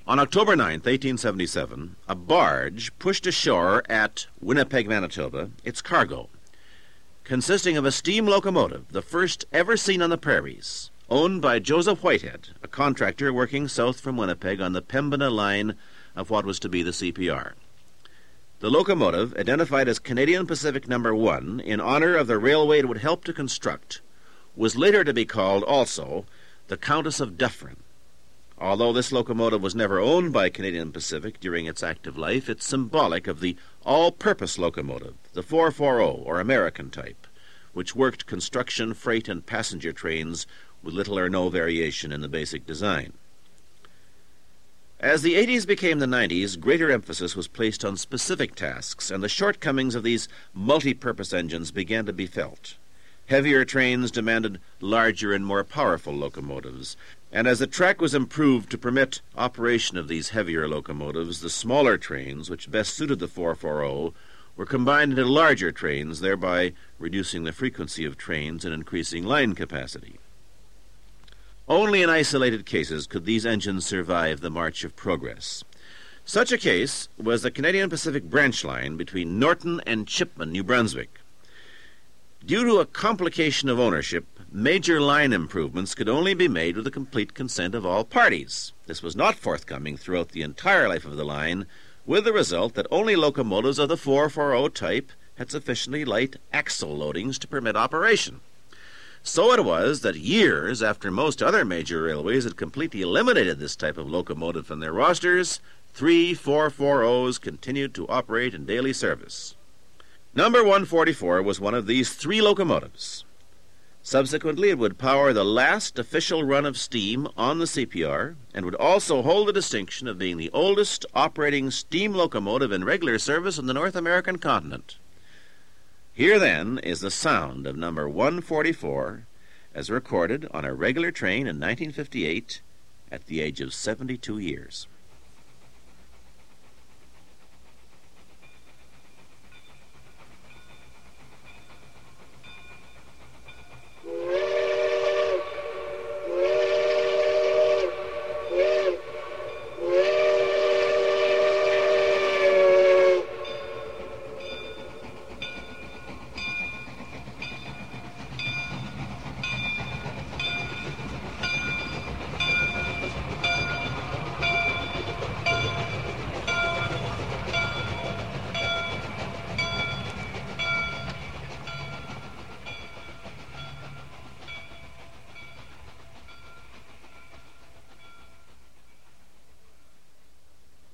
On October 9th, 1877, a barge pushed ashore at Winnipeg, Manitoba, its cargo, consisting of a steam locomotive, the first ever seen on the prairies, owned by Joseph Whitehead, a contractor working south from Winnipeg on the Pembina line of what was to be the CPR. The locomotive, identified as Canadian Pacific No. 1 in honor of the railway it would help to construct, was later to be called also the Countess of Dufferin. Although this locomotive was never owned by Canadian Pacific during its active life, it's symbolic of the all-purpose locomotive, the 440 or American type, which worked construction, freight, and passenger trains with little or no variation in the basic design. As the 80s became the 90s, greater emphasis was placed on specific tasks, and the shortcomings of these multi-purpose engines began to be felt. Heavier trains demanded larger and more powerful locomotives, and as the track was improved to permit operation of these heavier locomotives, the smaller trains, which best suited the 440, were combined into larger trains, thereby reducing the frequency of trains and increasing line capacity. Only in isolated cases could these engines survive the march of progress. Such a case was the Canadian Pacific branch line between Norton and Chipman, New Brunswick. Due to a complication of ownership, major line improvements could only be made with the complete consent of all parties. This was not forthcoming throughout the entire life of the line, with the result that only locomotives of the 440 type had sufficiently light axle loadings to permit operation. So it was that years after most other major railways had completely eliminated this type of locomotive from their rosters, 3 440s continued to operate in daily service. Number 144 was one of these 3 locomotives. Subsequently, it would power the last official run of steam on the CPR and would also hold the distinction of being the oldest operating steam locomotive in regular service on the North American continent. Here, then, is the sound of number 144 as recorded on a regular train in 1958 at the age of 72 years.